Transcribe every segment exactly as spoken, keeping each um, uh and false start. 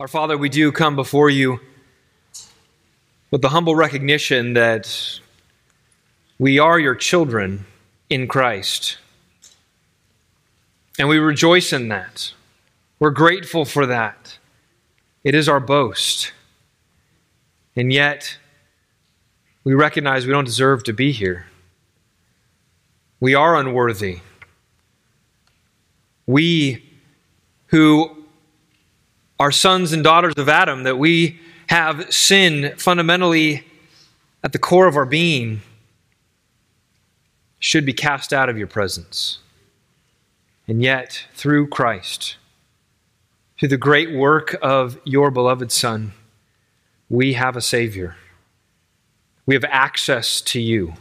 Our Father, we do come before you with the humble recognition that we are your children in Christ. And we rejoice in that. We're grateful for that. It is our boast. And yet, we recognize we don't deserve to be here. We are unworthy. We who are sons and daughters of Adam, that we have sin fundamentally at the core of our being, should be cast out of your presence. And yet, through Christ, through the great work of your beloved Son, we have a Savior. We have access to you.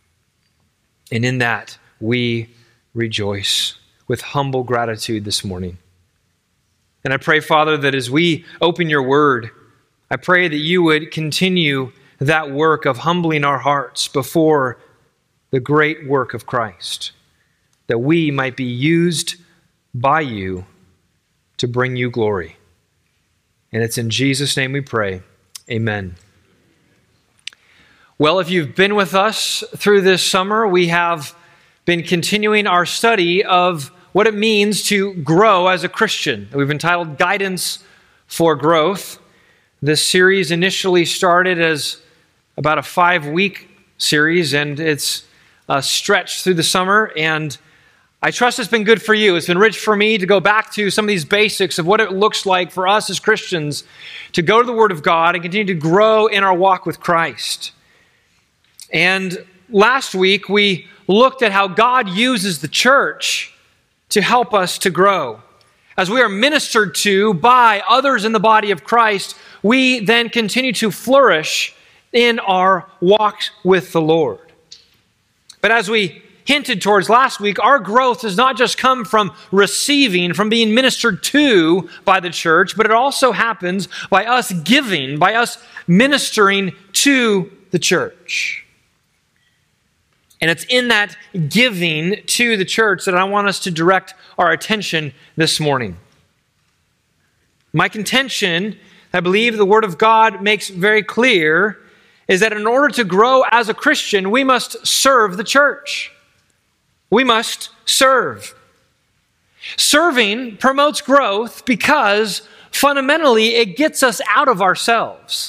And in that, we rejoice with humble gratitude this morning. And I pray, Father, that as we open your word, I pray that you would continue that work of humbling our hearts before the great work of Christ, that we might be used by you to bring you glory. And it's in Jesus' name we pray. Amen. Well, if you've been with us through this summer, we have been continuing our study of what it means to grow as a Christian. We've entitled Guidance for Growth. This series initially started as about a five-week series, and it's uh, stretched through the summer, and I trust it's been good for you. It's been rich for me to go back to some of these basics of what it looks like for us as Christians to go to the Word of God and continue to grow in our walk with Christ. And last week, we looked at how God uses the church to help us to grow. As we are ministered to by others in the body of Christ, we then continue to flourish in our walk with the Lord. But as we hinted towards last week, our growth does not just come from receiving, from being ministered to by the church, but it also happens by us giving, by us ministering to the church. And it's in that giving to the church that I want us to direct our attention this morning. My contention, I believe the Word of God makes very clear, is that in order to grow as a Christian, we must serve the church. We must serve. Serving promotes growth because fundamentally it gets us out of ourselves.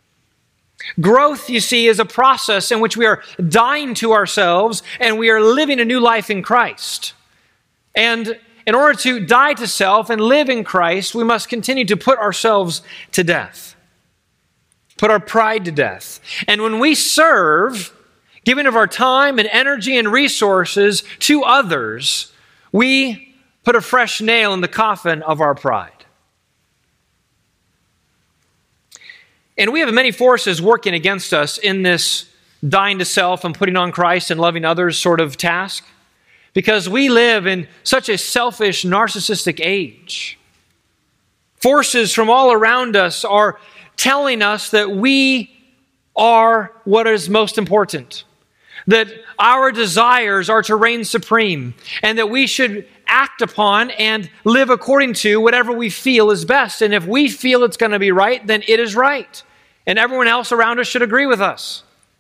Growth, you see, is a process in which we are dying to ourselves and we are living a new life in Christ. And in order to die to self and live in Christ, we must continue to put ourselves to death. Put our pride to death. And when we serve, giving of our time and energy and resources to others, we put a fresh nail in the coffin of our pride. And we have many forces working against us in this dying to self and putting on Christ and loving others sort of task, because we live in such a selfish, narcissistic age. Forces from all around us are telling us that we are what is most important, that our desires are to reign supreme, and that we should act upon and live according to whatever we feel is best. And if we feel it's going to be right, then it is right. And everyone else around us should agree with us.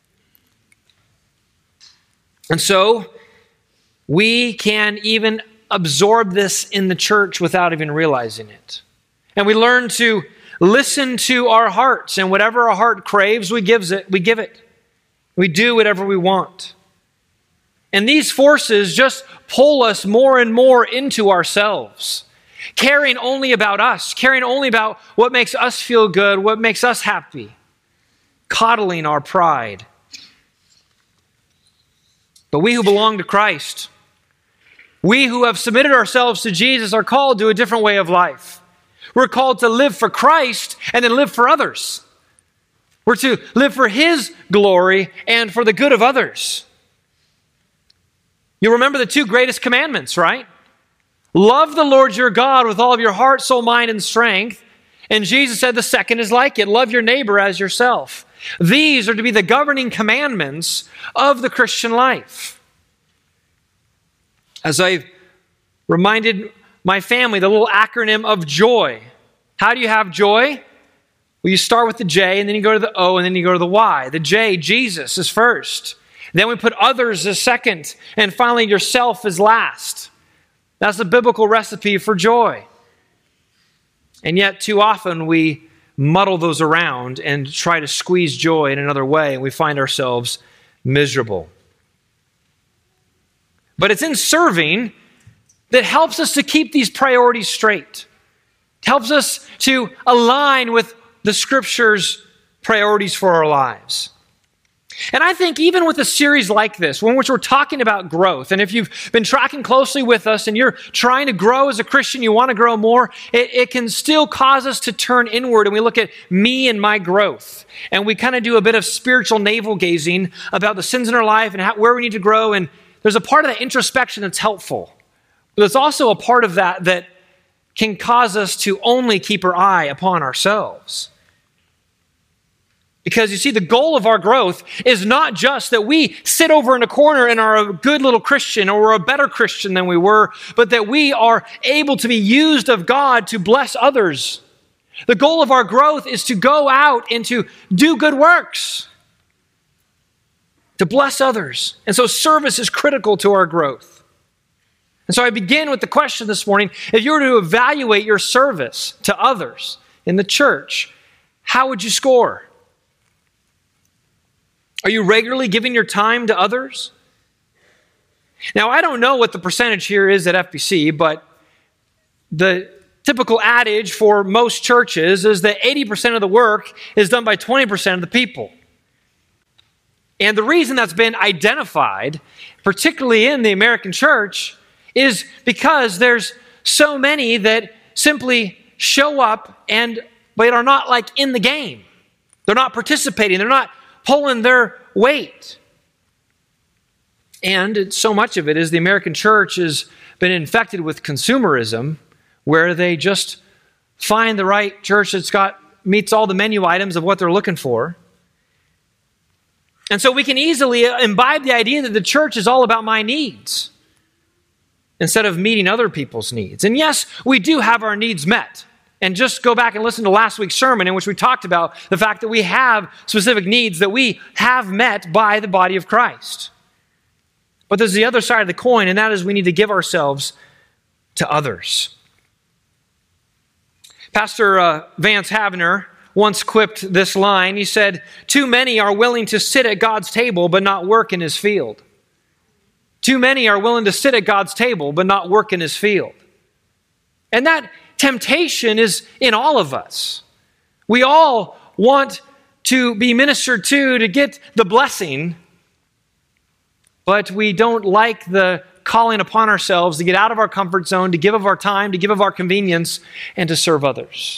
And so, we can even absorb this in the church without even realizing it. And we learn to listen to our hearts, and whatever our heart craves, we gives it, we give it. We do whatever we want. And these forces just pull us more and more into ourselves, caring only about us, caring only about what makes us feel good, what makes us happy, coddling our pride. But we who belong to Christ, we who have submitted ourselves to Jesus, are called to a different way of life. We're called to live for Christ and then live for others. We're to live for His glory and for the good of others. You remember the two greatest commandments, right? Love the Lord your God with all of your heart, soul, mind, and strength. And Jesus said the second is like it. Love your neighbor as yourself. These are to be the governing commandments of the Christian life. As I've reminded my family, the little acronym of JOY, How do you have joy? Well, you start with the J, and then you go to the O, and then you go to the Y. The J, Jesus, is first. Then we put others as second, and finally yourself is last. That's the biblical recipe for joy. And yet, too often, we muddle those around and try to squeeze joy in another way, and we find ourselves miserable. But it's in serving that helps us to keep these priorities straight. It helps us to align with the Scripture's priorities for our lives. And I think even with a series like this, when which we're talking about growth, and if you've been tracking closely with us and you're trying to grow as a Christian, you want to grow more, it, it can still cause us to turn inward, and we look at me and my growth. And we kind of do a bit of spiritual navel gazing about the sins in our life and how, where we need to grow. And there's a part of that introspection that's helpful. But there's also a part of that that can cause us to only keep our eye upon ourselves. Because you see, the goal of our growth is not just that we sit over in a corner and are a good little Christian or we're a better Christian than we were, but that we are able to be used of God to bless others. The goal of our growth is to go out and to do good works, to bless others. And so service is critical to our growth. And so I begin with the question this morning: if you were to evaluate your service to others in the church, how would you score? Are you regularly giving your time to others? Now, I don't know what the percentage here is at F B C, but the typical adage for most churches is that eighty percent of the work is done by twenty percent of the people. And the reason that's been identified, particularly in the American church, is because there's so many that simply show up and but are not like in the game. They're not participating. They're not pulling their weight. And so much of it is the American church has been infected with consumerism, where they just find the right church that's got meets all the menu items of what they're looking for. And so we can easily imbibe the idea that the church is all about my needs instead of meeting other people's needs. And yes, we do have our needs met. And just go back and listen to last week's sermon in which we talked about the fact that we have specific needs that we have met by the body of Christ. But there's the other side of the coin, and that is we need to give ourselves to others. Pastor uh, Vance Havner once quipped this line. He said, "Too many are willing to sit at God's table but not work in his field. Too many are willing to sit at God's table but not work in his field." And that temptation is in all of us. We all want to be ministered to, to get the blessing, but we don't like the calling upon ourselves to get out of our comfort zone, to give of our time, to give of our convenience, and to serve others.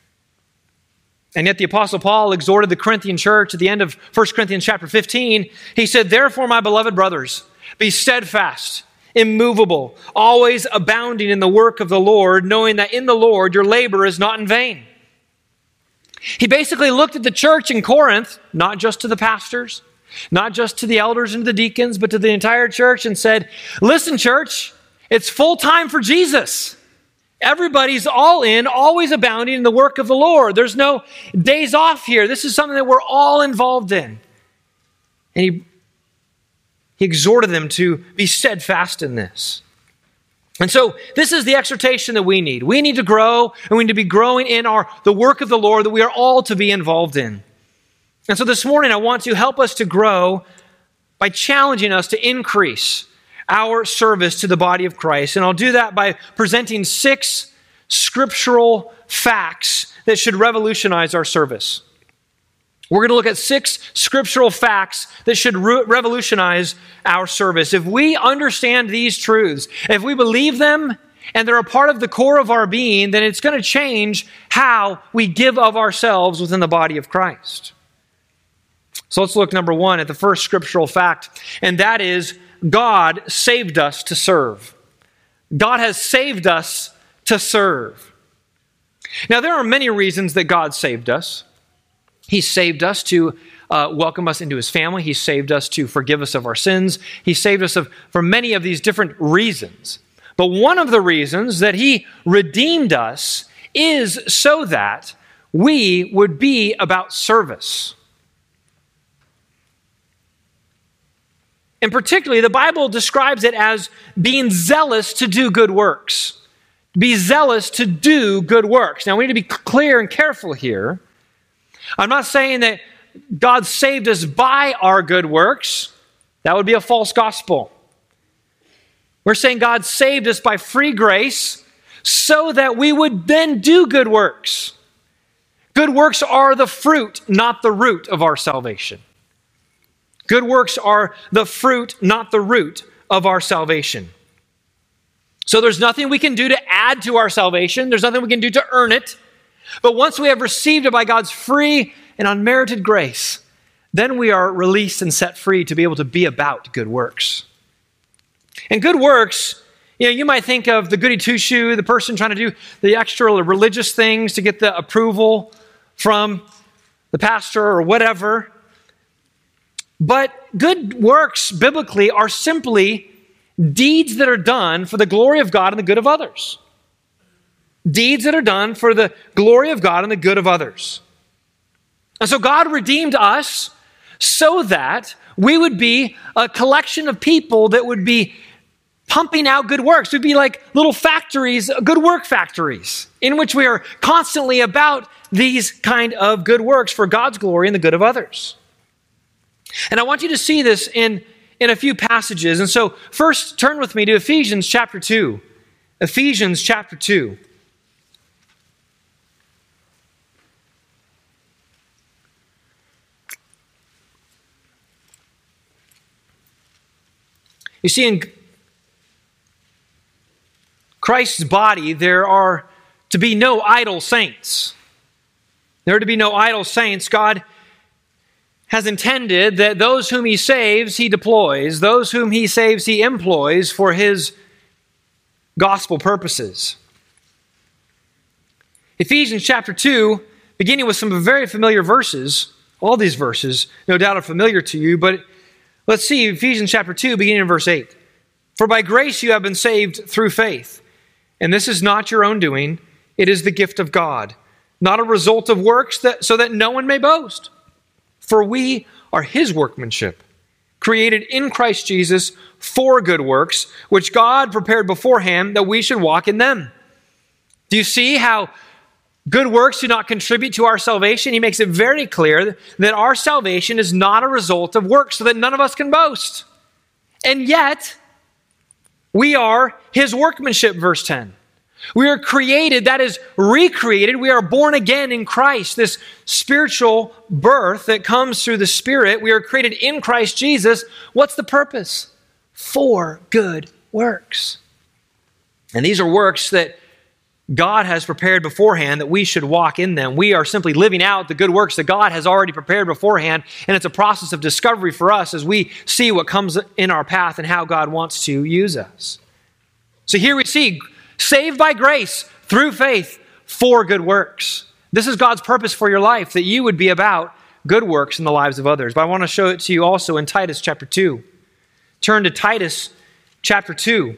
And yet the Apostle Paul exhorted the Corinthian church at the end of First Corinthians chapter fifteen. He said, "Therefore, my beloved brothers, be steadfast, immovable, always abounding in the work of the Lord, knowing that in the Lord your labor is not in vain." He basically looked at the church in Corinth, not just to the pastors, not just to the elders and the deacons, but to the entire church, and said, "Listen, church, it's full time for Jesus. Everybody's all in, always abounding in the work of the Lord. There's no days off here. This is something that we're all involved in." And he He exhorted them to be steadfast in this. And so this is the exhortation that we need. We need to grow, and we need to be growing in our the work of the Lord that we are all to be involved in. And so this morning I want to help us to grow by challenging us to increase our service to the body of Christ. And I'll do that by presenting six scriptural facts that should revolutionize our service. We're going to look at six scriptural facts that should re- revolutionize our service. If we understand these truths, if we believe them, and they're a part of the core of our being, then it's going to change how we give of ourselves within the body of Christ. So let's look, number one, at the first scriptural fact, and that is God saved us to serve. God has saved us to serve. Now, there are many reasons that God saved us. He saved us to uh, welcome us into his family. He saved us to forgive us of our sins. He saved us of, for many of these different reasons. But one of the reasons that he redeemed us is so that we would be about service. And particularly, the Bible describes it as being zealous to do good works. Be zealous to do good works. Now, we need to be clear and careful here. I'm not saying that God saved us by our good works. That would be a false gospel. We're saying God saved us by free grace so that we would then do good works. Good works are the fruit, not the root of our salvation. Good works are the fruit, not the root of our salvation. So there's nothing we can do to add to our salvation. There's nothing we can do to earn it. But once we have received it by God's free and unmerited grace, then we are released and set free to be able to be about good works. And good works, you know, you might think of the goody two-shoe, the person trying to do the extra religious things to get the approval from the pastor or whatever. But good works, biblically, are simply deeds that are done for the glory of God and the good of others. Deeds that are done for the glory of God and the good of others. And so God redeemed us so that we would be a collection of people that would be pumping out good works. We'd be like little factories, good work factories, in which we are constantly about these kind of good works for God's glory and the good of others. And I want you to see this in, in a few passages. And so first, turn with me to Ephesians chapter two. Ephesians chapter two. You see, in Christ's body, there are to be no idle saints. There are to be no idle saints. God has intended that those whom he saves, he deploys. Those whom he saves, he employs for his gospel purposes. Ephesians chapter two, beginning with some very familiar verses. All these verses, no doubt, are familiar to you, but let's see Ephesians chapter two, beginning in verse eight. For by grace you have been saved through faith. And this is not your own doing. It is the gift of God, not a result of works, that, so that no one may boast. For we are his workmanship, created in Christ Jesus for good works, which God prepared beforehand that we should walk in them. Do you see how good works do not contribute to our salvation? He makes it very clear that our salvation is not a result of works, so that none of us can boast. And yet, we are his workmanship, verse ten. We are created, that is recreated. We are born again in Christ, this spiritual birth that comes through the Spirit. We are created in Christ Jesus. What's the purpose? For good works. And these are works that God has prepared beforehand that we should walk in them. We are simply living out the good works that God has already prepared beforehand, and it's a process of discovery for us as we see what comes in our path and how God wants to use us. So here we see, saved by grace through faith for good works. This is God's purpose for your life, that you would be about good works in the lives of others. But I want to show it to you also in Titus chapter two. Turn to Titus chapter two.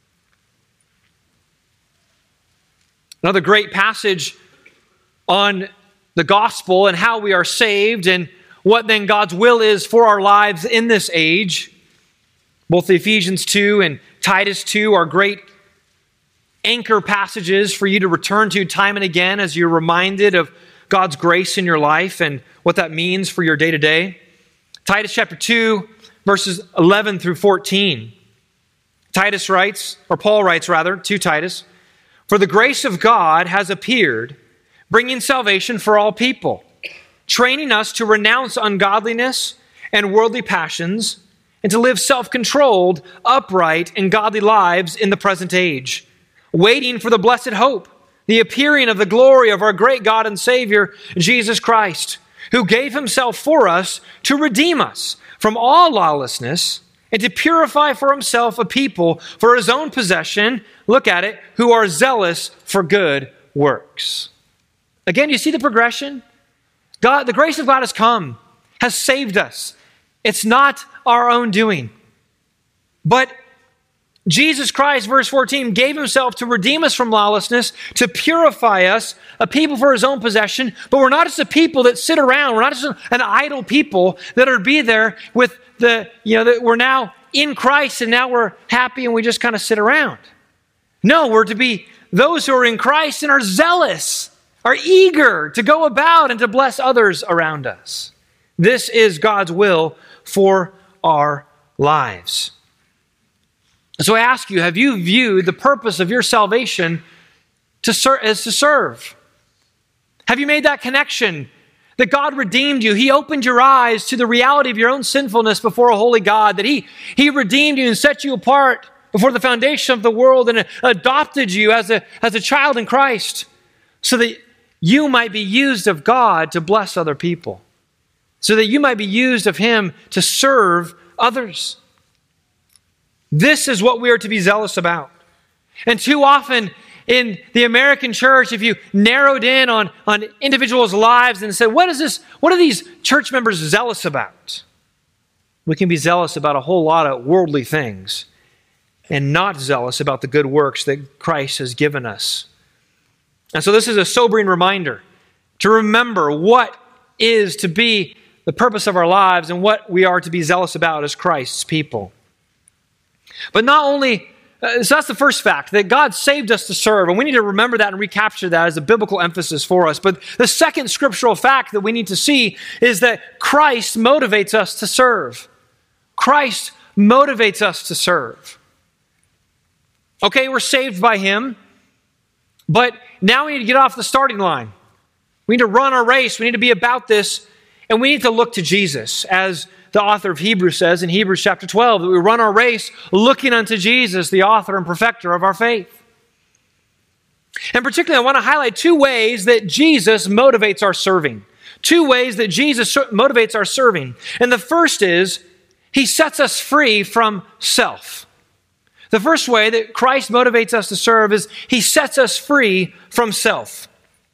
Another great passage on the gospel and how we are saved and what then God's will is for our lives in this age. Both Ephesians two and Titus two are great anchor passages for you to return to time and again as you're reminded of God's grace in your life and what that means for your day-to-day. Titus chapter two, verses eleven through fourteen. Titus writes, or Paul writes rather, to Titus, "For the grace of God has appeared, bringing salvation for all people, training us to renounce ungodliness and worldly passions, and to live self-controlled, upright, and godly lives in the present age, waiting for the blessed hope, the appearing of the glory of our great God and Savior, Jesus Christ, who gave himself for us to redeem us from all lawlessness and to purify for himself a people for his own possession," look at it, "who are zealous for good works." Again, you see the progression? God, the grace of God has come, has saved us. It's not our own doing. But Jesus Christ, verse fourteen, gave himself to redeem us from lawlessness, to purify us, a people for his own possession. But we're not just a people that sit around. We're not just an idle people that are to be there with the, you know, that we're now in Christ and now we're happy and we just kind of sit around. No, we're to be those who are in Christ and are zealous, are eager to go about and to bless others around us. This is God's will for our lives. So I ask you, have you viewed the purpose of your salvation to ser- as to serve? Have you made that connection that God redeemed you? He opened your eyes to the reality of your own sinfulness before a holy God, that He, he redeemed you and set you apart before the foundation of the world and adopted you as a, as a child in Christ so that you might be used of God to bless other people, so that you might be used of Him to serve others. This is what we are to be zealous about. And too often in the American church, if you narrowed in on, on individuals' lives and said, what is this? What are these church members zealous about? We can be zealous about a whole lot of worldly things and not zealous about the good works that Christ has given us. And so this is a sobering reminder to remember what is to be the purpose of our lives and what we are to be zealous about as Christ's people. But not only, uh, so that's the first fact, that God saved us to serve, and we need to remember that and recapture that as a biblical emphasis for us. But the second scriptural fact that we need to see is that Christ motivates us to serve. Christ motivates us to serve. Okay, we're saved by Him, but now we need to get off the starting line. We need to run our race. We need to be about this, and we need to look to Jesus, as the author of Hebrews says in Hebrews chapter twelve, that we run our race looking unto Jesus, the author and perfecter of our faith. And particularly, I want to highlight two ways that Jesus motivates our serving. Two ways that Jesus motivates our serving. And the first is, He sets us free from self. The first way that Christ motivates us to serve is He sets us free from self.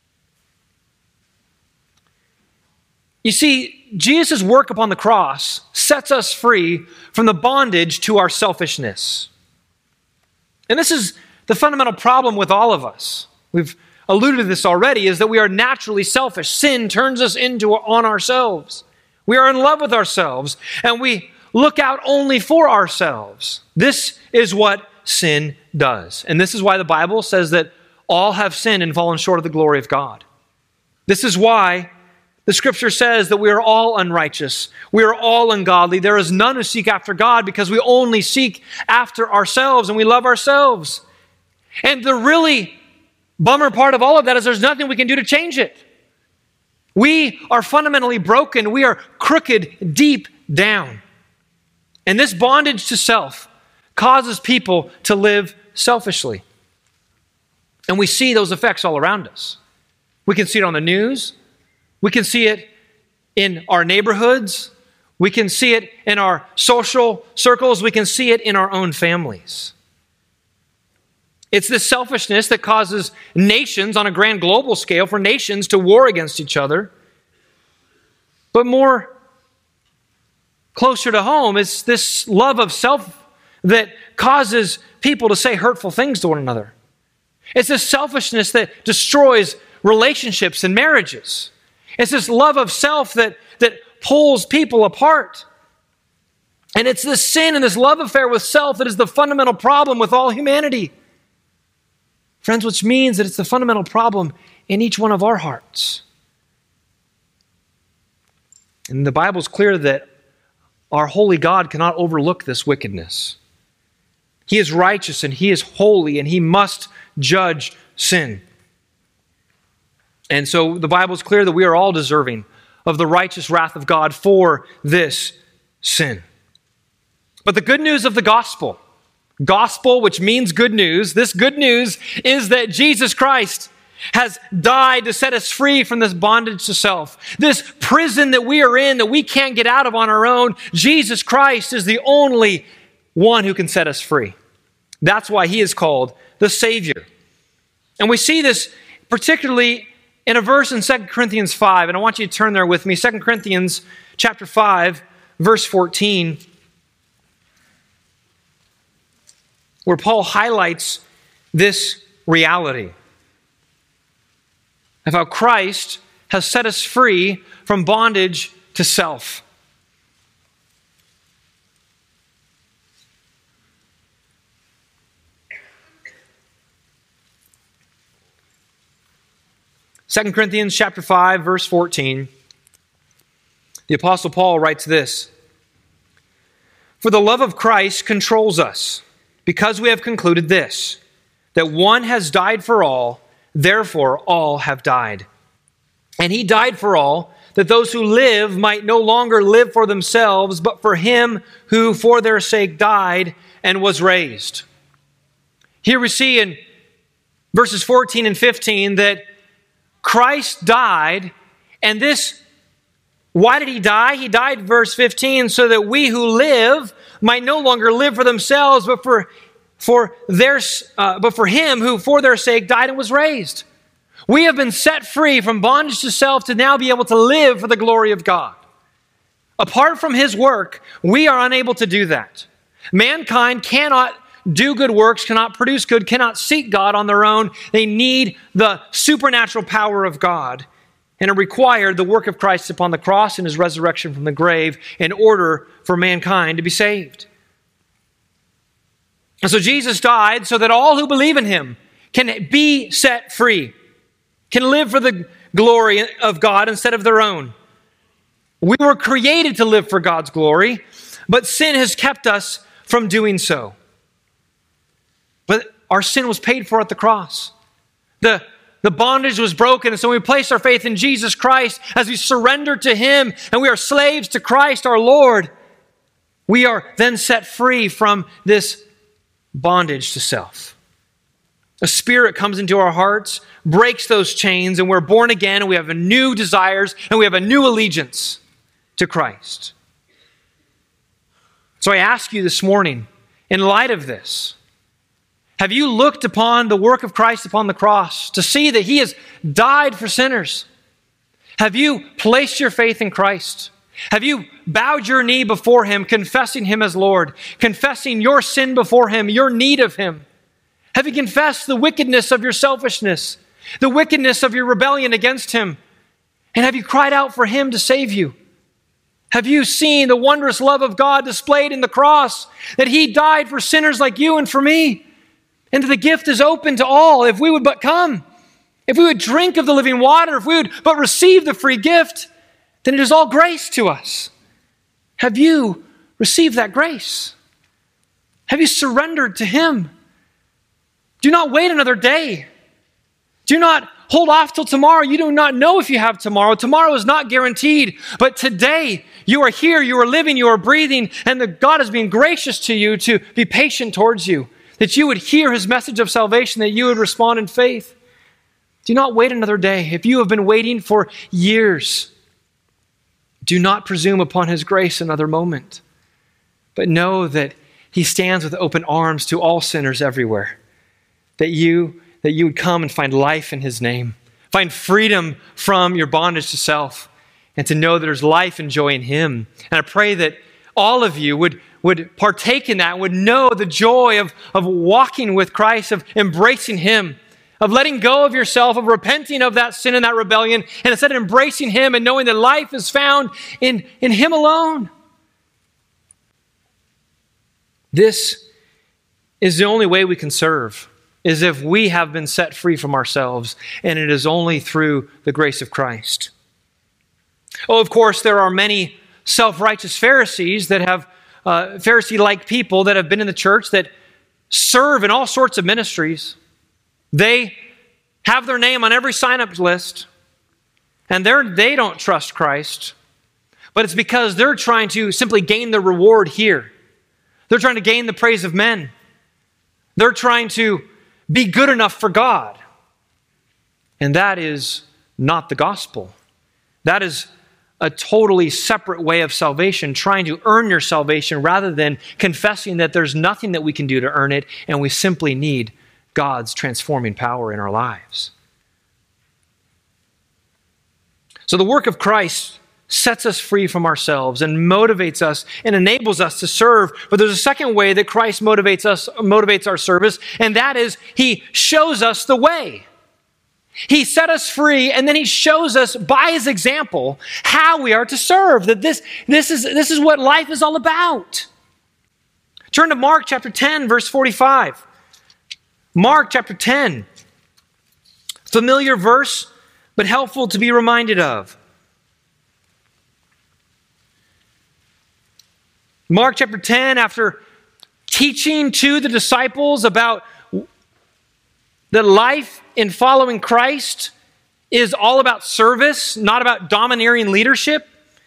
You see, Jesus' work upon the cross sets us free from the bondage to our selfishness. And this is the fundamental problem with all of us. We've alluded to this already, is that we are naturally selfish. Sin turns us into on ourselves. We are in love with ourselves, and we look out only for ourselves. This is what sin does. And this is why the Bible says that all have sinned and fallen short of the glory of God. This is why the Scripture says that we are all unrighteous. We are all ungodly. There is none who seek after God, because we only seek after ourselves and we love ourselves. And the really bummer part of all of that is there's nothing we can do to change it. We are fundamentally broken. We are crooked deep down. And this bondage to self causes people to live selfishly. And we see those effects all around us. We can see it on the news. We can see it in our neighborhoods. We can see it in our social circles. We can see it in our own families. It's this selfishness that causes nations on a grand global scale, for nations to war against each other. But more closer to home, it's this love of self that causes people to say hurtful things to one another. It's this selfishness that destroys relationships and marriages. It's this love of self that, that pulls people apart. And it's this sin and this love affair with self that is the fundamental problem with all humanity. Friends, which means that it's the fundamental problem in each one of our hearts. And the Bible's clear that our holy God cannot overlook this wickedness. He is righteous and He is holy, and He must judge sin. And so the Bible is clear that we are all deserving of the righteous wrath of God for this sin. But the good news of the gospel, gospel, which means good news, this good news is that Jesus Christ has died to set us free from this bondage to self. This prison that we are in that we can't get out of on our own, Jesus Christ is the only one who can set us free. That's why He is called the Savior. And we see this particularly in a verse in Second Corinthians five, and I want you to turn there with me. Second Corinthians chapter five, verse fourteen. where Paul highlights this reality of how Christ has set us free from bondage to self. Second Corinthians chapter five, verse fourteen. The Apostle Paul writes this: "For the love of Christ controls us, because we have concluded this, that one has died for all, therefore all have died. And he died for all, that those who live might no longer live for themselves, but for him who for their sake died and was raised." Here we see in verses fourteen and fifteen that Christ died, and this, why did he die? He died, verse fifteen, so that we who live might no longer live for themselves, but for, for, their, uh, but for him who for their sake died and was raised. We have been set free from bondage to self to now be able to live for the glory of God. Apart from his work, we are unable to do that. Mankind cannot do good works, cannot produce good, cannot seek God on their own. They need the supernatural power of God. And it required the work of Christ upon the cross and his resurrection from the grave in order for mankind to be saved. And so Jesus died so that all who believe in him can be set free, can live for the glory of God instead of their own. We were created to live for God's glory, but sin has kept us from doing so. But our sin was paid for at the cross. The, the bondage was broken, and so we place our faith in Jesus Christ as we surrender to him, and we are slaves to Christ our Lord. We are then set free from this bondage to self. A Spirit comes into our hearts, breaks those chains, and we're born again, and we have a new desires, and we have a new allegiance to Christ. So I ask you this morning, in light of this, have you looked upon the work of Christ upon the cross to see that he has died for sinners? Have you placed your faith in Christ? Have you bowed your knee before him, confessing him as Lord, confessing your sin before him, your need of him? Have you confessed the wickedness of your selfishness, the wickedness of your rebellion against him? And have you cried out for him to save you? Have you seen the wondrous love of God displayed in the cross, that he died for sinners like you and for me? And that the gift is open to all if we would but come. If we would drink of the living water, if we would but receive the free gift, then it is all grace to us. Have you received that grace? Have you surrendered to him? Do not wait another day. Do not hold off till tomorrow. You do not know if you have tomorrow. Tomorrow is not guaranteed. But today, you are here, you are living, you are breathing, and the God is being gracious to you to be patient towards you, that you would hear his message of salvation, that you would respond in faith. Do not wait another day. If you have been waiting for years, do not presume upon his grace another moment, but know that he stands with open arms to all sinners everywhere, that you, that you would come and find life in his name, find freedom from your bondage to self, and to know that there's life and joy in him. And I pray that all of you would would partake in that, would know the joy of, of walking with Christ, of embracing him, of letting go of yourself, of repenting of that sin and that rebellion, and instead of embracing him and knowing that life is found in, in him alone. This is the only way we can serve, is if we have been set free from ourselves, and it is only through the grace of Christ. Oh, of course, there are many self-righteous Pharisees that have Uh, Pharisee-like people that have been in the church that serve in all sorts of ministries. They have their name on every sign-up list, and they're, they don't trust Christ, but it's because they're trying to simply gain the reward here. They're trying to gain the praise of men. They're trying to be good enough for God. And that is not the gospel. That is a totally separate way of salvation, trying to earn your salvation rather than confessing that there's nothing that we can do to earn it, and we simply need God's transforming power in our lives. So the work of Christ sets us free from ourselves and motivates us and enables us to serve. But there's a second way that Christ motivates us, motivates our service, and that is he shows us the way. He set us free, and then he shows us by his example how we are to serve. That this, this is, this is what life is all about. Turn to Mark chapter ten, verse forty-five. Mark chapter ten. Familiar verse, but helpful to be reminded of. Mark chapter ten, after teaching to the disciples about that life in following Christ is all about service, not about domineering leadership,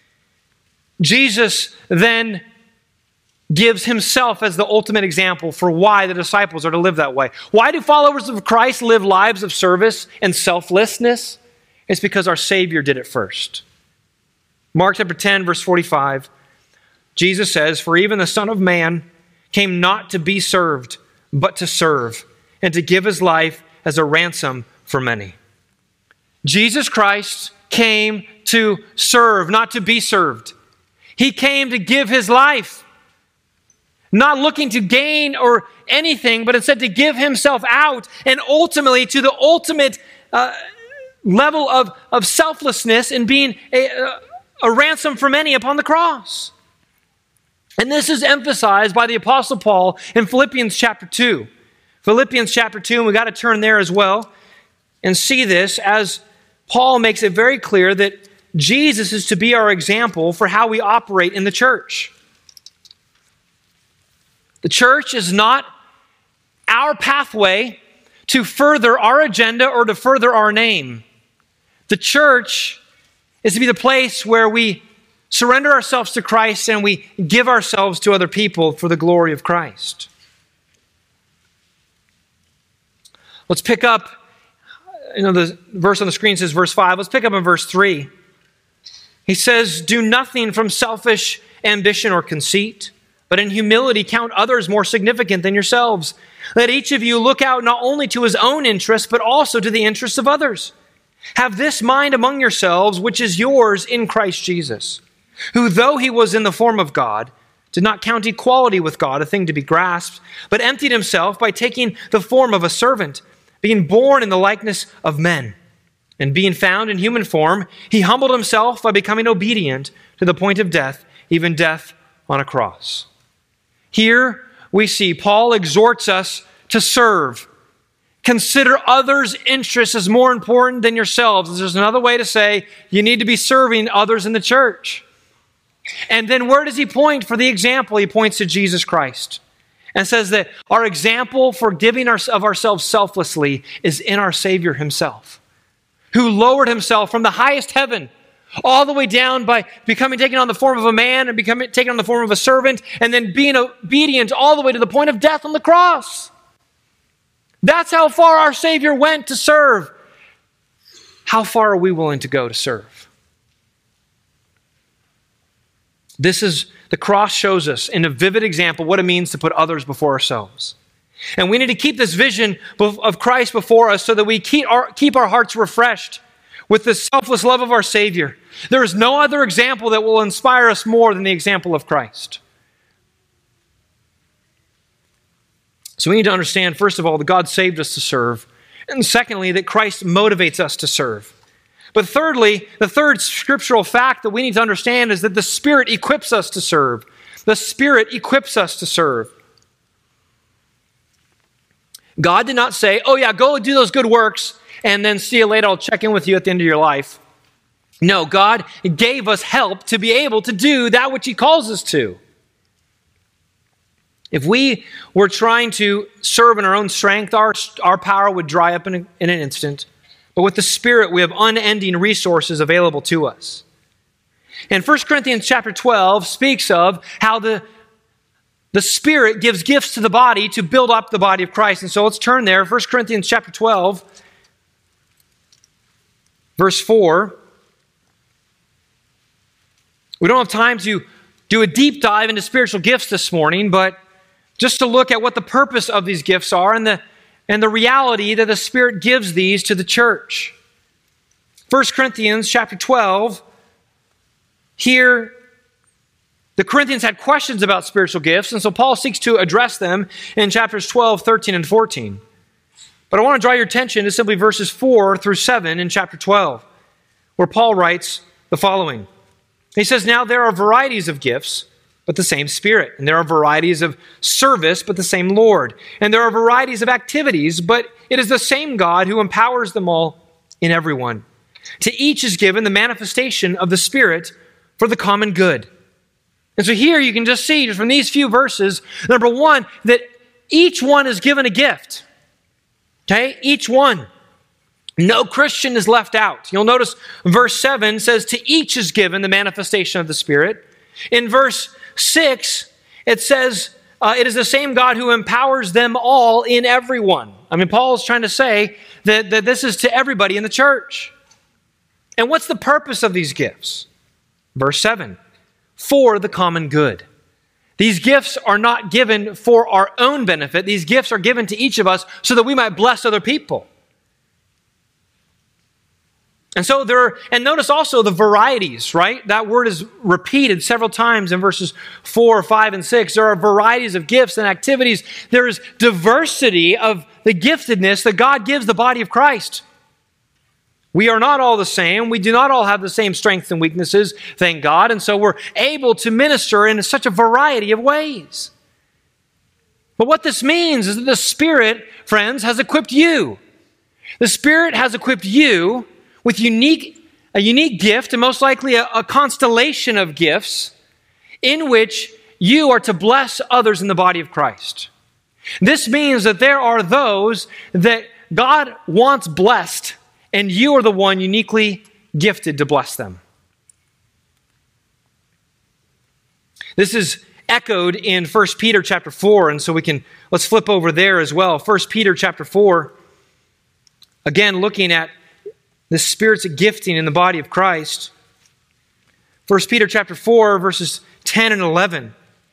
Jesus then gives himself as the ultimate example for why the disciples are to live that way. Why do followers of Christ live lives of service and selflessness? It's because our Savior did it first. Mark chapter ten, verse forty-five, Jesus says, "For even the Son of Man came not to be served, but to serve, and to give his life as a ransom for many." Jesus Christ came to serve, not to be served. He came to give his life, not looking to gain or anything, but instead to give himself out, and ultimately to the ultimate uh, level of, of selflessness in being a, a, a ransom for many upon the cross. And this is emphasized by the Apostle Paul in Philippians chapter two. Philippians chapter two, and we got to turn there as well and see this as Paul makes it very clear that Jesus is to be our example for how we operate in the church. The church is not our pathway to further our agenda or to further our name. The church is to be the place where we surrender ourselves to Christ and we give ourselves to other people for the glory of Christ. Let's pick up, you know, the verse on the screen says verse five. Let's pick up in verse three. He says, "Do nothing from selfish ambition or conceit, but in humility count others more significant than yourselves. Let each of you look out not only to his own interests, but also to the interests of others. Have this mind among yourselves, which is yours in Christ Jesus, who, though he was in the form of God, did not count equality with God a thing to be grasped, but emptied himself by taking the form of a servant, being born in the likeness of men. And being found in human form, he humbled himself by becoming obedient to the point of death, even death on a cross." Here we see Paul exhorts us to serve. Consider others' interests as more important than yourselves. There's another way to say you need to be serving others in the church. And then where does he point for the example? He points to Jesus Christ and says that our example for giving our, of ourselves selflessly is in our Savior himself, who lowered himself from the highest heaven all the way down by becoming taken on the form of a man and becoming taken on the form of a servant and then being obedient all the way to the point of death on the cross. That's how far our Savior went to serve. How far are we willing to go to serve? This is, the cross shows us in a vivid example what it means to put others before ourselves. And we need to keep this vision of Christ before us so that we keep our, keep our hearts refreshed with the selfless love of our Savior. There is no other example that will inspire us more than the example of Christ. So we need to understand, first of all, that God saved us to serve. And secondly, that Christ motivates us to serve. But thirdly, the third scriptural fact that we need to understand is that the Spirit equips us to serve. The Spirit equips us to serve. God did not say, "Oh yeah, go do those good works, and then see you later, I'll check in with you at the end of your life." No, God gave us help to be able to do that which he calls us to. If we were trying to serve in our own strength, our, our power would dry up in, a, in an instant. But with the Spirit, we have unending resources available to us. And First Corinthians chapter twelve speaks of how the, the Spirit gives gifts to the body to build up the body of Christ. And so let's turn there. First Corinthians chapter twelve, verse four. We don't have time to do a deep dive into spiritual gifts this morning, but just to look at what the purpose of these gifts are and the, and the reality that the Spirit gives these to the church. First Corinthians chapter twelve, here, the Corinthians had questions about spiritual gifts, and so Paul seeks to address them in chapters twelve, thirteen, and fourteen. But I want to draw your attention to simply verses four through seven in chapter twelve, where Paul writes the following. He says, "Now there are varieties of gifts, but the same Spirit. And there are varieties of service, but the same Lord. And there are varieties of activities, but it is the same God who empowers them all in everyone. To each is given the manifestation of the Spirit for the common good." And so here you can just see from these few verses, number one, that each one is given a gift. Okay? Each one. No Christian is left out. You'll notice verse seven says, "To each is given the manifestation of the Spirit." In verse six, it says, uh, it is the same God who empowers them all in everyone. I mean, Paul's trying to say that, that this is to everybody in the church. And what's the purpose of these gifts? Verse seven, "For the common good." These gifts are not given for our own benefit. These gifts are given to each of us so that we might bless other people. And so there are, and notice also the varieties, right? That word is repeated several times in verses four, five, and six. There are varieties of gifts and activities. There is diversity of the giftedness that God gives the body of Christ. We are not all the same. We do not all have the same strengths and weaknesses, thank God. And so we're able to minister in such a variety of ways. But what this means is that the Spirit, friends, has equipped you. The Spirit has equipped you with unique, a unique gift, and most likely a, a constellation of gifts in which you are to bless others in the body of Christ. This means that there are those that God wants blessed, and you are the one uniquely gifted to bless them. This is echoed in First Peter chapter four, and so we can, let's flip over there as well. First Peter chapter four, again looking at the Spirit's gifting in the body of Christ. First Peter chapter four, verses ten and eleven.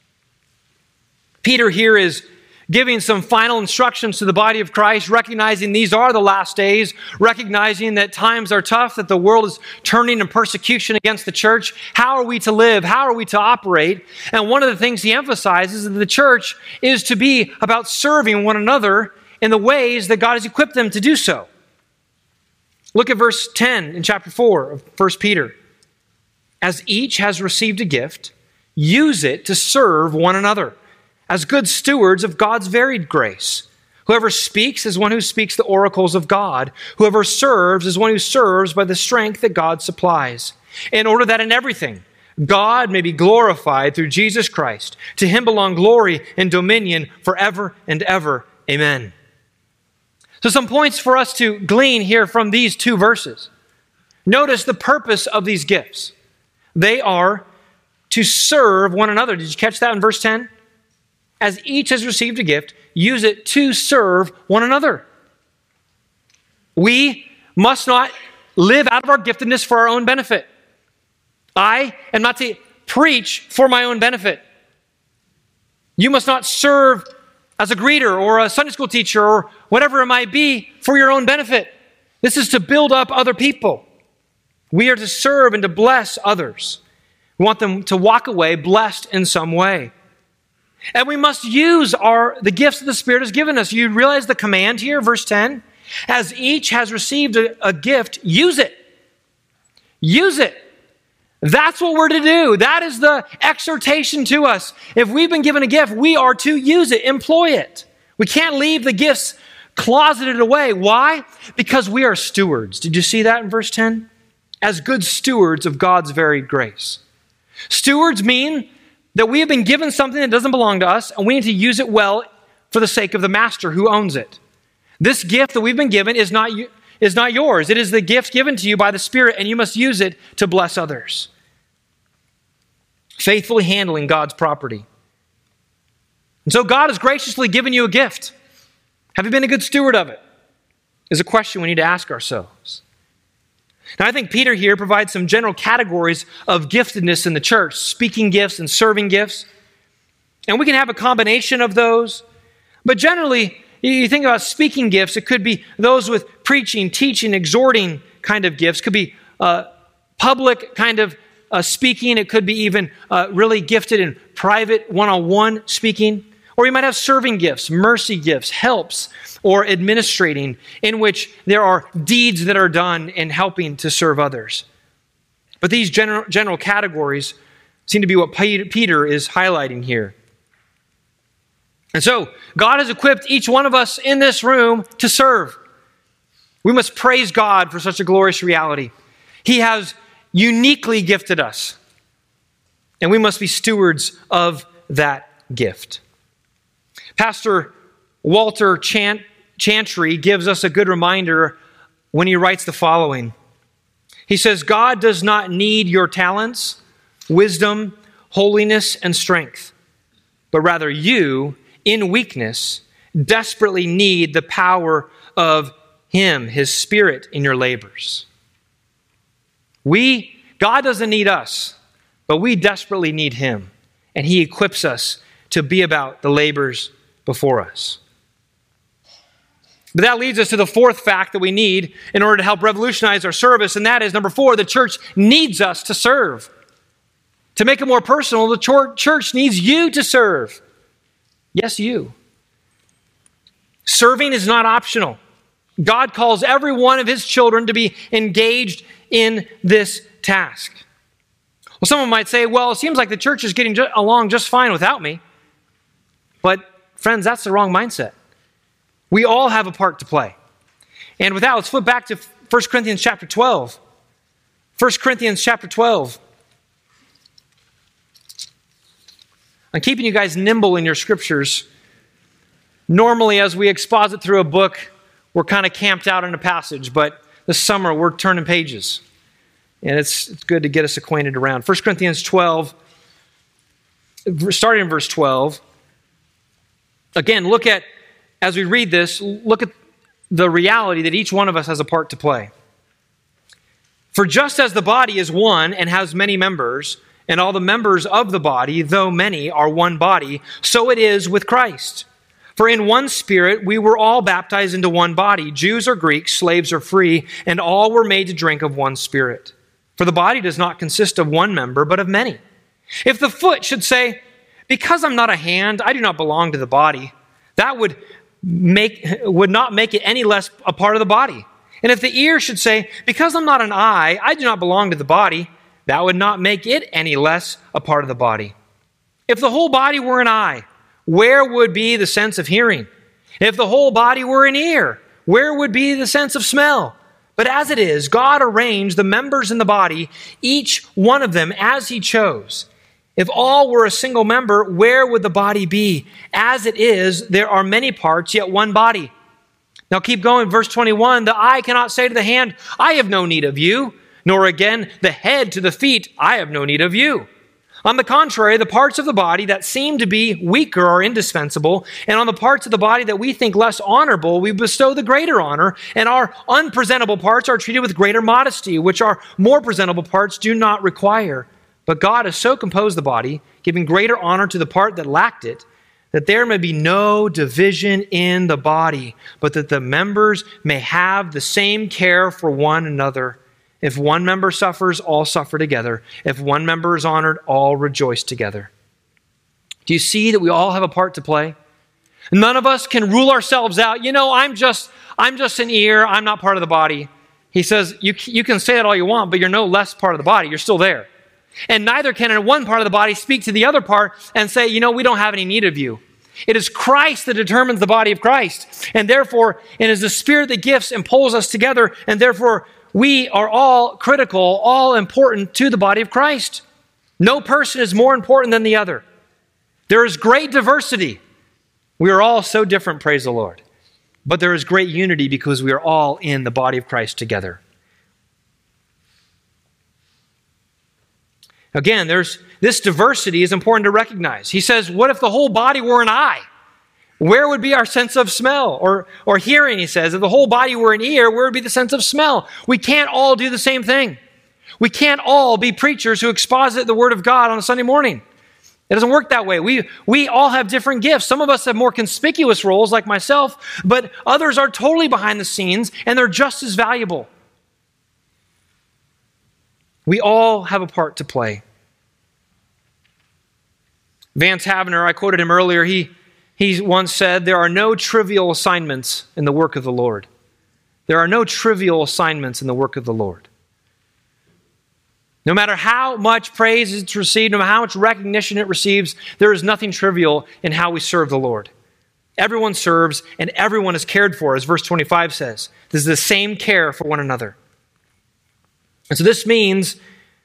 Peter here is giving some final instructions to the body of Christ, recognizing these are the last days, recognizing that times are tough, that the world is turning in persecution against the church. How are we to live? How are we to operate? And one of the things he emphasizes is that the church is to be about serving one another in the ways that God has equipped them to do so. Look at verse ten in chapter four of First Peter. "As each has received a gift, use it to serve one another as good stewards of God's varied grace. Whoever speaks is one who speaks the oracles of God. Whoever serves is one who serves by the strength that God supplies, in order that in everything God may be glorified through Jesus Christ. To him belong glory and dominion forever and ever. Amen." So some points for us to glean here from these two verses. Notice the purpose of these gifts. They are to serve one another. Did you catch that in verse ten? As each has received a gift, use it to serve one another. We must not live out of our giftedness for our own benefit. I am not to preach for my own benefit. You must not serve as a greeter or a Sunday school teacher or whatever it might be for your own benefit. This is to build up other people. We are to serve and to bless others. We want them to walk away blessed in some way. And we must use our the gifts that the Spirit has given us. You realize the command here, verse ten? As each has received a, a gift, use it. Use it. That's what we're to do. That is the exhortation to us. If we've been given a gift, we are to use it, employ it. We can't leave the gifts closeted away. Why? Because we are stewards. Did you see that in verse ten? As good stewards of God's varied grace. Stewards mean that we have been given something that doesn't belong to us, and we need to use it well for the sake of the master who owns it. This gift that we've been given is not, is not yours. It is the gift given to you by the Spirit, and you must use it to bless others. Faithfully handling God's property. And so God has graciously given you a gift. Have you been a good steward of it? Is a question we need to ask ourselves. Now, I think Peter here provides some general categories of giftedness in the church, speaking gifts and serving gifts. And we can have a combination of those. But generally, you think about speaking gifts, it could be those with preaching, teaching, exhorting kind of gifts. It could be uh, public kind of uh, speaking. It could be even uh, really gifted in private one-on-one speaking. Or you might have serving gifts, mercy gifts, helps, or administrating, in which there are deeds that are done in helping to serve others. But these general, general categories seem to be what Peter is highlighting here. And so, God has equipped each one of us in this room to serve. We must praise God for such a glorious reality. He has uniquely gifted us, and we must be stewards of that gift. Pastor Walter Chant, Chantry gives us a good reminder when he writes the following. He says, God does not need your talents, wisdom, holiness, and strength, but rather you, in weakness, desperately need the power of Him, His Spirit, in your labors. We, God doesn't need us, but we desperately need Him, and He equips us to be about the labors before us. But that leads us to the fourth fact that we need in order to help revolutionize our service, and that is, number four, the church needs us to serve. To make it more personal, the church needs you to serve. Yes, you. Serving is not optional. God calls every one of His children to be engaged in this task. Well, someone might say, well, it seems like the church is getting along just fine without me. But friends, that's the wrong mindset. We all have a part to play. And with that, let's flip back to First Corinthians chapter twelve. First Corinthians chapter twelve. I'm keeping you guys nimble in your scriptures. Normally, as we exposit through a book, we're kind of camped out in a passage, but this summer we're turning pages. And it's, it's good to get us acquainted around. First Corinthians twelve, starting in verse twelve. Again, look at, as we read this, look at the reality that each one of us has a part to play. For just as the body is one and has many members, and all the members of the body, though many, are one body, so it is with Christ. For in one Spirit we were all baptized into one body, Jews or Greeks, slaves or free, and all were made to drink of one Spirit. For the body does not consist of one member, but of many. If the foot should say, because I'm not a hand, I do not belong to the body, that would make would not make it any less a part of the body. And if the ear should say, because I'm not an eye, I do not belong to the body, that would not make it any less a part of the body. If the whole body were an eye, where would be the sense of hearing? If the whole body were an ear, where would be the sense of smell? But as it is, God arranged the members in the body, each one of them as He chose. If all were a single member, where would the body be? As it is, there are many parts, yet one body. Now keep going, verse twenty-one, the eye cannot say to the hand, I have no need of you, nor again the head to the feet, I have no need of you. On the contrary, the parts of the body that seem to be weaker are indispensable, and on the parts of the body that we think less honorable, we bestow the greater honor, and our unpresentable parts are treated with greater modesty, which our more presentable parts do not require. But God has so composed the body, giving greater honor to the part that lacked it, that there may be no division in the body, but that the members may have the same care for one another. If one member suffers, all suffer together. If one member is honored, all rejoice together. Do you see that we all have a part to play? None of us can rule ourselves out. You know, I'm just, I'm just an ear. I'm not part of the body. He says, you, you can say that all you want, but you're no less part of the body. You're still there. And neither can one part of the body speak to the other part and say, you know, we don't have any need of you. It is Christ that determines the body of Christ. And therefore, it is the Spirit that gifts and pulls us together. And therefore, we are all critical, all important to the body of Christ. No person is more important than the other. There is great diversity. We are all so different, praise the Lord. But there is great unity because we are all in the body of Christ together. Again, there's this diversity is important to recognize. He says, what if the whole body were an eye? Where would be our sense of smell or, or hearing, he says? If the whole body were an ear, where would be the sense of smell? We can't all do the same thing. We can't all be preachers who exposit the Word of God on a Sunday morning. It doesn't work that way. We, we all have different gifts. Some of us have more conspicuous roles like myself, but others are totally behind the scenes and they're just as valuable. We all have a part to play. Vance Havner, I quoted him earlier, he, he once said, there are no trivial assignments in the work of the Lord. There are no trivial assignments in the work of the Lord. No matter how much praise it's received, no matter how much recognition it receives, there is nothing trivial in how we serve the Lord. Everyone serves and everyone is cared for, as verse twenty-five says. This is the same care for one another. And so this means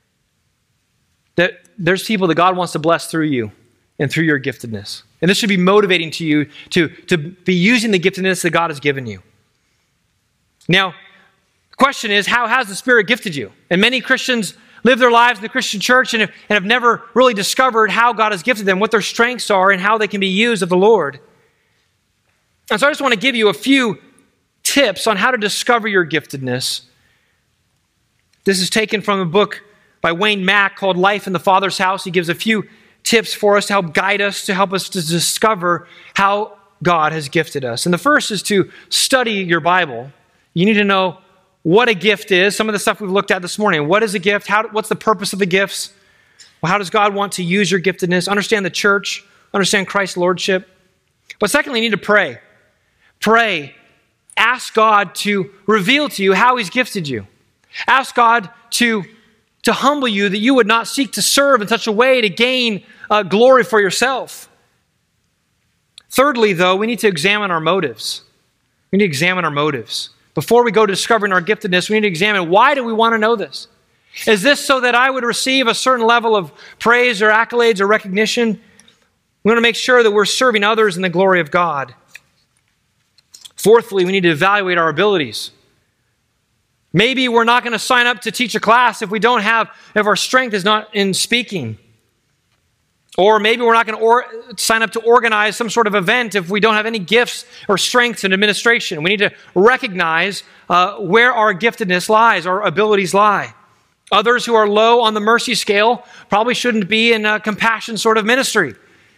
that there's people that God wants to bless through you and through your giftedness. And this should be motivating to you to, to be using the giftedness that God has given you. Now, the question is, how has the Spirit gifted you? And many Christians live their lives in the Christian church and have, and have never really discovered how God has gifted them, what their strengths are, and how they can be used of the Lord. And so I just want to give you a few tips on how to discover your giftedness. This is taken from a book by Wayne Mack called Life in the Father's House. He gives a few tips for us to help guide us, to help us to discover how God has gifted us. And the first is to study your Bible. You need to know what a gift is. Some of the stuff we've looked at this morning. What is a gift? How, what's the purpose of the gifts? Well, how does God want to use your giftedness? Understand the church. Understand Christ's lordship. But secondly, you need to pray. Pray. Ask God to reveal to you how He's gifted you. Ask God to, to humble you that you would not seek to serve in such a way to gain uh, glory for yourself. Thirdly, though, we need to examine our motives. We need to examine our motives. Before we go to discovering our giftedness, we need to examine, why do we want to know this? Is this so that I would receive a certain level of praise or accolades or recognition? We want to make sure that we're serving others in the glory of God. Fourthly, we need to evaluate our abilities. Maybe we're not going to sign up to teach a class if we don't have, if our strength is not in speaking. Or maybe we're not going to or, sign up to organize some sort of event if we don't have any gifts or strengths in administration. We need to recognize uh, where our giftedness lies, our abilities lie. Others who are low on the mercy scale probably shouldn't be in a compassion sort of ministry.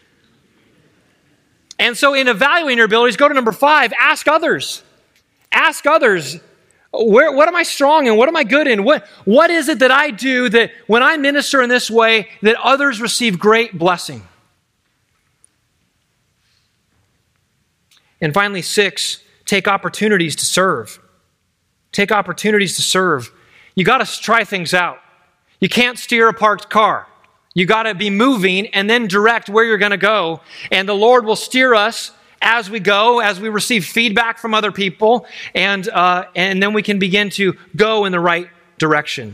And so in evaluating your abilities, go to number five, ask others. Ask others, where, what am I strong in? What am I good in? What, what is it that I do that when I minister in this way, that others receive great blessing? And finally, six, take opportunities to serve. Take opportunities to serve. You got to try things out. You can't steer a parked car. You got to be moving and then direct where you're going to go. And the Lord will steer us as we go, as we receive feedback from other people, and uh, and then we can begin to go in the right direction.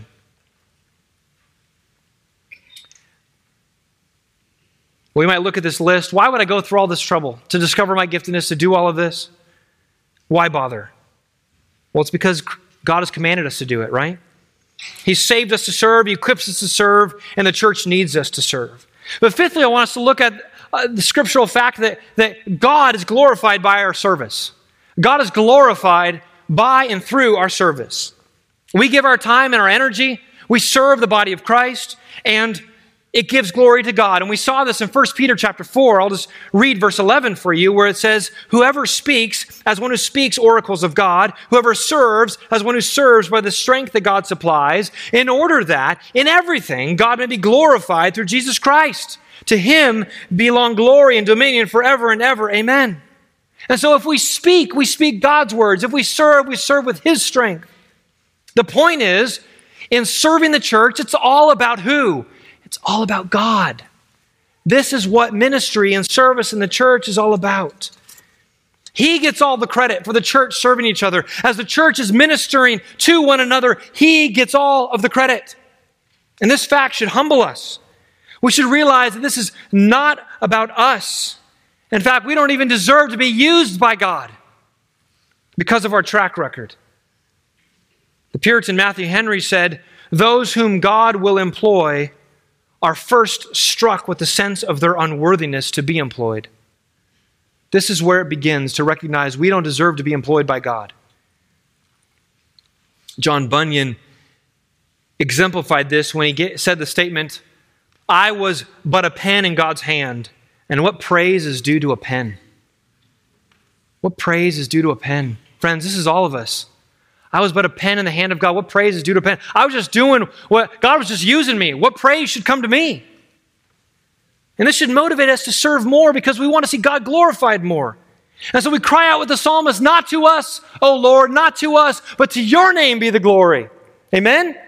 We might look at this list. Why would I go through all this trouble to discover my giftedness, to do all of this? Why bother? Well, it's because God has commanded us to do it, right? He's saved us to serve, He equips us to serve, and the church needs us to serve. But fifthly, I want us to look at uh, the scriptural fact that, that God is glorified by our service. God is glorified by and through our service. We give our time and our energy, we serve the body of Christ, and it gives glory to God. And we saw this in First Peter chapter four. I'll just read verse eleven for you, where it says, whoever speaks as one who speaks oracles of God, whoever serves as one who serves by the strength that God supplies, in order that in everything God may be glorified through Jesus Christ. To Him belong glory and dominion forever and ever. Amen. And so if we speak, we speak God's words. If we serve, we serve with His strength. The point is, in serving the church, it's all about who? It's all about God. This is what ministry and service in the church is all about. He gets all the credit for the church serving each other. As the church is ministering to one another, He gets all of the credit. And this fact should humble us. We should realize that this is not about us. In fact, we don't even deserve to be used by God because of our track record. The Puritan Matthew Henry said, those whom God will employ are first struck with the sense of their unworthiness to be employed. This is where it begins, to recognize we don't deserve to be employed by God. John Bunyan exemplified this when he get, said the statement, I was but a pen in God's hand, and what praise is due to a pen? What praise is due to a pen? Friends, this is all of us. I was but a pen in the hand of God. What praise is due to a pen? I was just doing what God was just using me. What praise should come to me? And this should motivate us to serve more because we want to see God glorified more. And so we cry out with the psalmist, not to us, O Lord, not to us, but to your name be the glory. Amen?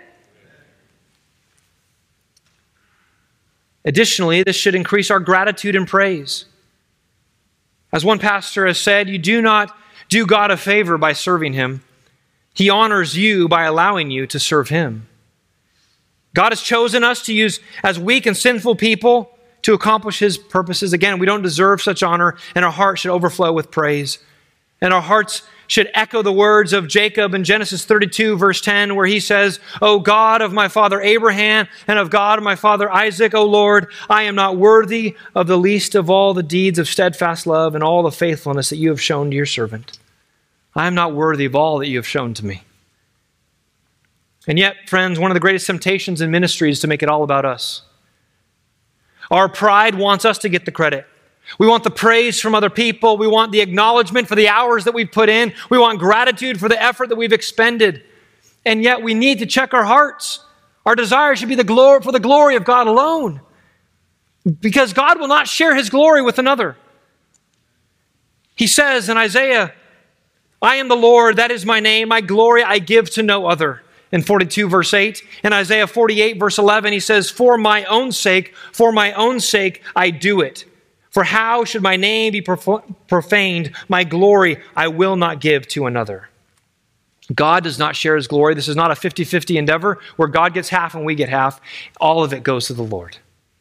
Additionally, this should increase our gratitude and praise. As one pastor has said, you do not do God a favor by serving him. He honors you by allowing you to serve him. God has chosen us to use as weak and sinful people to accomplish his purposes. Again, we don't deserve such honor, and our hearts should overflow with praise. And our hearts should echo the words of Jacob in Genesis thirty-two, verse ten, where he says, O God of my father Abraham and of God of my father Isaac, O Lord, I am not worthy of the least of all the deeds of steadfast love and all the faithfulness that you have shown to your servant. I am not worthy of all that you have shown to me. And yet, friends, one of the greatest temptations in ministry is to make it all about us. Our pride wants us to get the credit. We want the praise from other people. We want the acknowledgement for the hours that we've put in. We want gratitude for the effort that we've expended. And yet we need to check our hearts. Our desire should be the glory, for the glory of God alone. Because God will not share his glory with another. He says in Isaiah, I am the Lord, that is my name. My glory I give to no other. In forty-two, verse eight. In Isaiah forty-eight, verse eleven, he says, For my own sake, for my own sake I do it. For how should my name be profaned? My glory I will not give to another. God does not share his glory. This is not a fifty-fifty endeavor where God gets half and we get half. All of it goes to the Lord.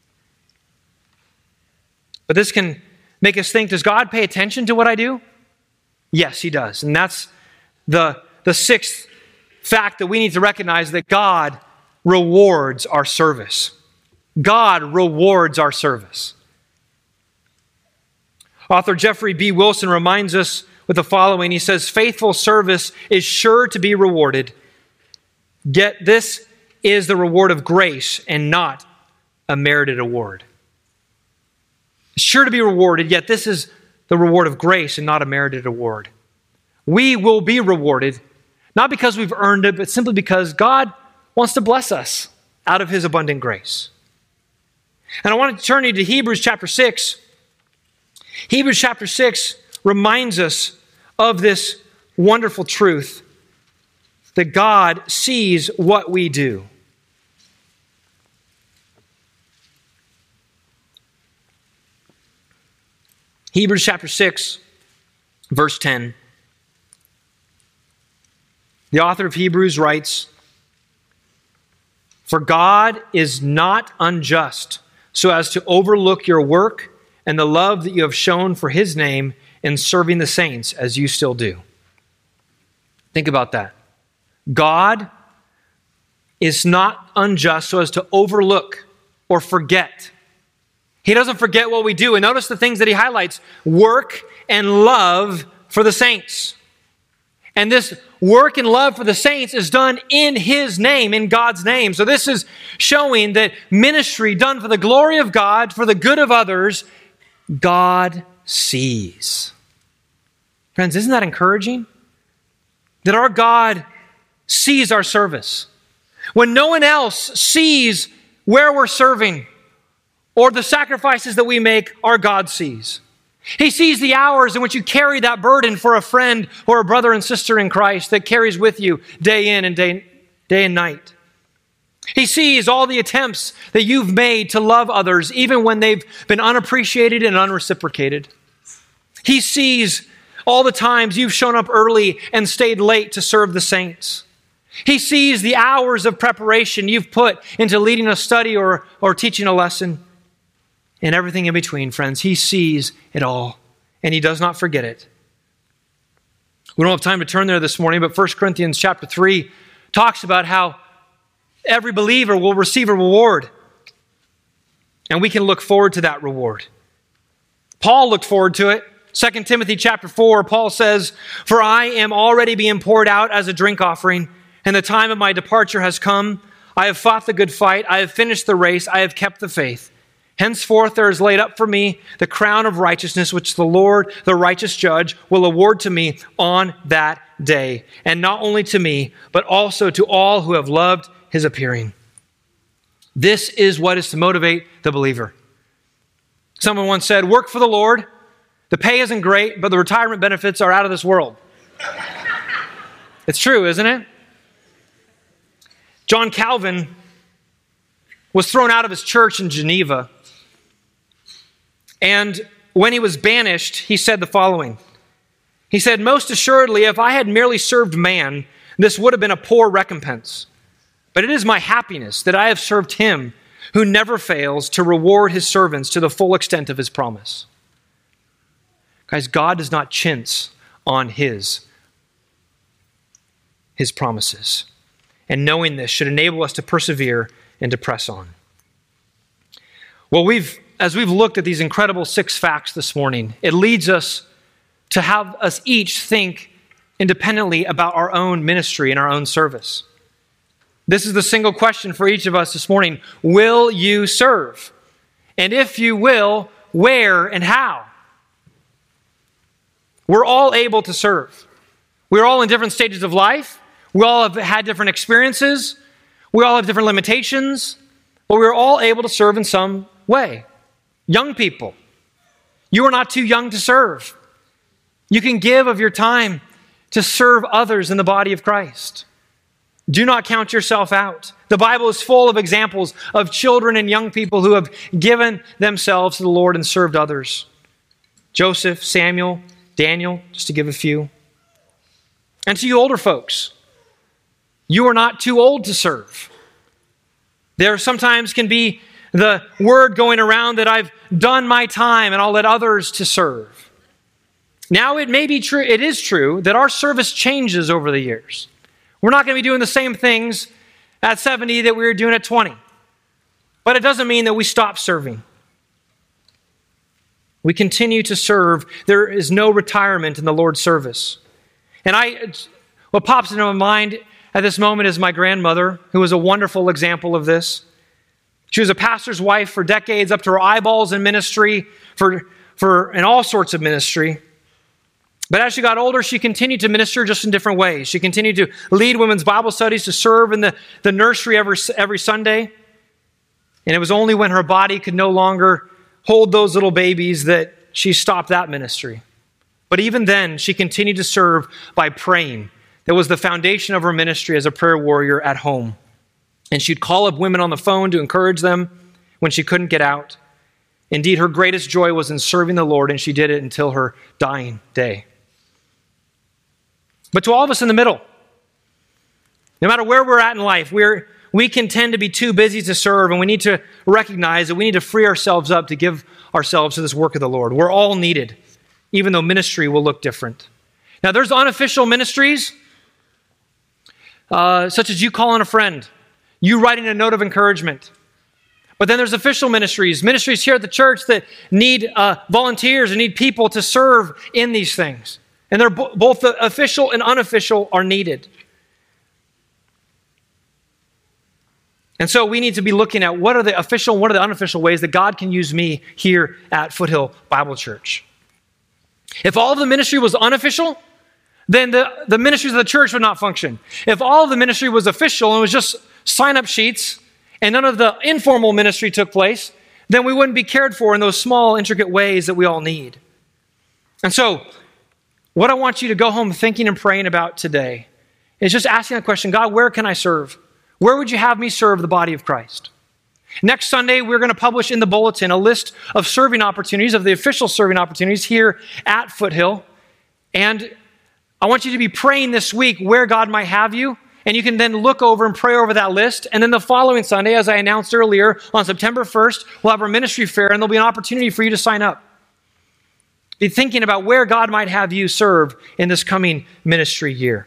But this can make us think, does God pay attention to what I do? Yes, he does. And that's the, the sixth fact that we need to recognize, that God rewards our service. God rewards our service. Author Jeffrey B. Wilson reminds us with the following. He says, faithful service is sure to be rewarded. Yet this is the reward of grace and not a merited award. It's sure to be rewarded, yet this is the reward of grace and not a merited award. We will be rewarded, not because we've earned it, but simply because God wants to bless us out of his abundant grace. And I want to turn you to Hebrews chapter six. Hebrews chapter six reminds us of this wonderful truth that God sees what we do. Hebrews chapter six, verse ten. The author of Hebrews writes, For God is not unjust so as to overlook your work and the love that you have shown for his name in serving the saints as you still do. Think about that. God is not unjust so as to overlook or forget. He doesn't forget what we do. And notice the things that he highlights: work and love for the saints. And this work and love for the saints is done in his name, in God's name. So this is showing that ministry done for the glory of God, for the good of others, God sees. Friends, isn't that encouraging? That our God sees our service. When no one else sees where we're serving or the sacrifices that we make, our God sees. He sees the hours in which you carry that burden for a friend or a brother and sister in Christ that carries with you day in and day, day and night. He sees all the attempts that you've made to love others, even when they've been unappreciated and unreciprocated. He sees all the times you've shown up early and stayed late to serve the saints. He sees the hours of preparation you've put into leading a study or, or teaching a lesson. And everything in between, friends. He sees it all, and he does not forget it. We don't have time to turn there this morning, but First Corinthians chapter three talks about how every believer will receive a reward, and we can look forward to that reward. Paul looked forward to it. Second Timothy chapter four, Paul says, For I am already being poured out as a drink offering, and the time of my departure has come. I have fought the good fight. I have finished the race. I have kept the faith. Henceforth there is laid up for me the crown of righteousness, which the Lord, the righteous judge, will award to me on that day, and not only to me, but also to all who have loved his appearing. This is what is to motivate the believer. Someone once said, work for the Lord. The pay isn't great, but the retirement benefits are out of this world. It's true, isn't it? John Calvin was thrown out of his church in Geneva. And when he was banished, he said the following. He said, most assuredly, if I had merely served man, this would have been a poor recompense. But it is my happiness that I have served him who never fails to reward his servants to the full extent of his promise. Guys, God does not chintz on his, his promises. And knowing this should enable us to persevere and to press on. Well, we've as we've looked at these incredible six facts this morning, it leads us to have us each think independently about our own ministry and our own service. This is the single question for each of us this morning. Will you serve? And if you will, where and how? We're all able to serve. We're all in different stages of life. We all have had different experiences. We all have different limitations. But we're all able to serve in some way. Young people, you are not too young to serve. You can give of your time to serve others in the body of Christ. Do not count yourself out. The Bible is full of examples of children and young people who have given themselves to the Lord and served others. Joseph, Samuel, Daniel, just to give a few. And to you older folks, you are not too old to serve. There sometimes can be the word going around that I've done my time and I'll let others to serve. Now it may be true, it is true that our service changes over the years. We're not going to be doing the same things at seventy that we were doing at twenty. But it doesn't mean that we stop serving. We continue to serve. There is no retirement in the Lord's service. And I, what pops into my mind at this moment is my grandmother, who was a wonderful example of this. She was a pastor's wife for decades, up to her eyeballs in ministry, for, for in all sorts of ministry. But as she got older, she continued to minister just in different ways. She continued to lead women's Bible studies, to serve in the, the nursery every, every Sunday. And it was only when her body could no longer hold those little babies that she stopped that ministry. But even then, she continued to serve by praying. That was the foundation of her ministry as a prayer warrior at home. And she'd call up women on the phone to encourage them when she couldn't get out. Indeed, her greatest joy was in serving the Lord, and she did it until her dying day. But to all of us in the middle, no matter where we're at in life, we're, we can tend to be too busy to serve, and we need to recognize that we need to free ourselves up to give ourselves to this work of the Lord. We're all needed, even though ministry will look different. Now, there's unofficial ministries, uh, such as you calling a friend, you writing a note of encouragement. But then there's official ministries, ministries here at the church that need uh, volunteers and need people to serve in these things. And they're bo- both the official and unofficial are needed. And so we need to be looking at what are the official and what are the unofficial ways that God can use me here at Foothill Bible Church. If all of the ministry was unofficial, then the, the ministries of the church would not function. If all of the ministry was official and it was just sign-up sheets and none of the informal ministry took place, then we wouldn't be cared for in those small, intricate ways that we all need. And so, what I want you to go home thinking and praying about today is just asking that question, God, where can I serve? Where would you have me serve the body of Christ? Next Sunday, we're going to publish in the bulletin a list of serving opportunities, of the official serving opportunities here at Foothill. And I want you to be praying this week where God might have you. And you can then look over and pray over that list. And then the following Sunday, as I announced earlier, on September first, we'll have our ministry fair, and there'll be an opportunity for you to sign up. Be thinking about where God might have you serve in this coming ministry year.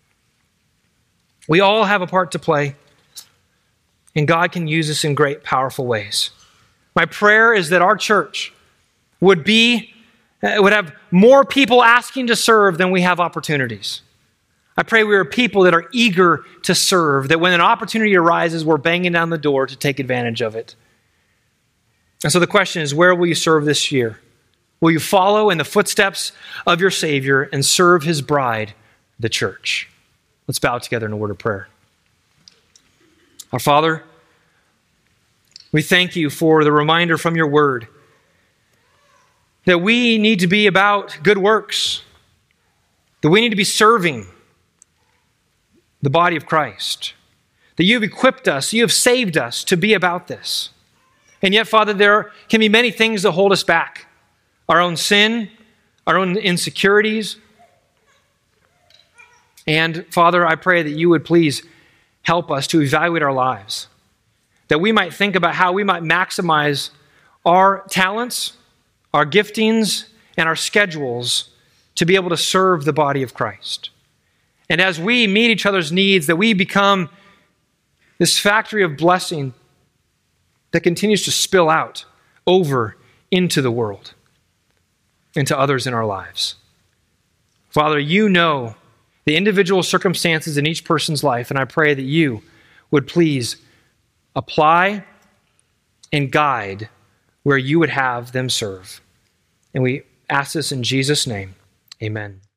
We all have a part to play, and God can use us in great, powerful ways. My prayer is that our church would be, would have more people asking to serve than we have opportunities. I pray we are people that are eager to serve, that when an opportunity arises, we're banging down the door to take advantage of it. And so the question is, where will you serve this year? Will you follow in the footsteps of your Savior and serve his bride the church. Let's bow together in a word of prayer. Our Father, we thank you for the reminder from your word that we need to be about good works, that we need to be serving the body of Christ, that you've equipped us, you have saved us to be about this. And yet, Father, there can be many things that hold us back. Our own sin, our own insecurities. And Father, I pray that you would please help us to evaluate our lives, that we might think about how we might maximize our talents, our giftings, and our schedules to be able to serve the body of Christ. And as we meet each other's needs, that we become this factory of blessing that continues to spill out over into the world, into others in our lives. Father, you know the individual circumstances in each person's life, and I pray that you would please apply and guide where you would have them serve. And we ask this in Jesus' name. Amen.